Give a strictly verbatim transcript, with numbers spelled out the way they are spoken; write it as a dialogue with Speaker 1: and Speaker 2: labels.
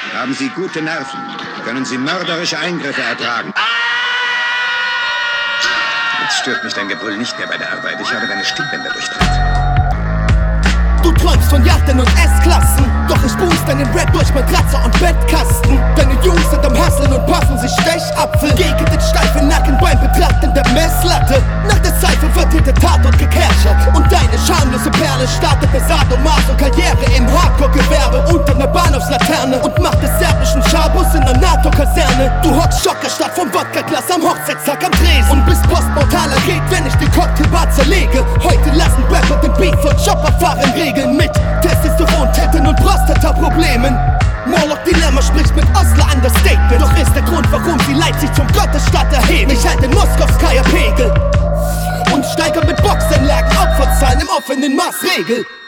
Speaker 1: Haben Sie gute Nerven? Können Sie mörderische Eingriffe ertragen? Jetzt stört mich dein Gebrüll nicht mehr bei der Arbeit. Ich habe deine Stimmbänder durchtrennt.
Speaker 2: Du träumst von Yachten und S-Klassen, doch ich boost deinen Rap durch Matratze und Bettkasten. Deine Jungs sind am Hasseln und passen sich Stechapfel gegen den steifen Nacken beim Betrachten der Messlatte. Nach der Seife wird hinter Tatort gekerchert und deine schamlose Perle startet eine Sadomaso-Karriere im Hardcore-Gewerbe unter einer Bahnhofslaterne und macht des serbischen Schabus in der NATO-Kaserne. Du hockst schockerstarrt vom Wodka-Glas am Hochzeitstag am Tresen und bist postmortaler Red, wenn ich den Cocktailbar zerlege. Heute lassen Rapper den Beat von Chopperfahrern regeln mit Testosteron, Titten und Prostata-Problemen. Moloch-Dilemma spricht mit Osler Understatement. Doch ist der Grund, warum sie Leipzig zum Gottesstadt erheben. Ich halte den Moskowskaja Pegel und steigere mit Boxanlagen Opferzahlen im offenen Maßregel.